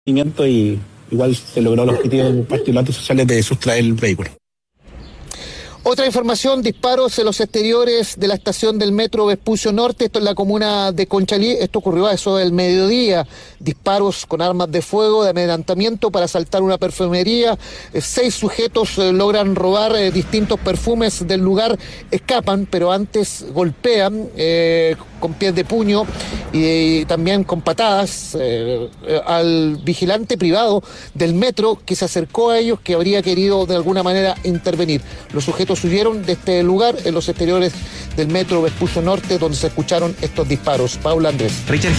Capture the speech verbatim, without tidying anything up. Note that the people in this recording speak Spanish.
Y igual se logró el objetivo por parte de los antisociales de sustraer el vehículo. Otra información, disparos en los exteriores de la estación del metro Vespucio Norte, esto en la comuna de Conchalí, esto ocurrió a eso del mediodía, disparos con armas de fuego, de amedrentamiento para asaltar una perfumería, eh, seis sujetos eh, logran robar eh, distintos perfumes del lugar, escapan, pero antes golpean eh, con pies de puño y, y también con patadas eh, eh, al vigilante privado del metro que se acercó a ellos, que habría querido de alguna manera intervenir. Los sujetos huyeron de este lugar en los exteriores del metro Vespucio Norte, donde se escucharon estos disparos. Paula, Andrés. Richard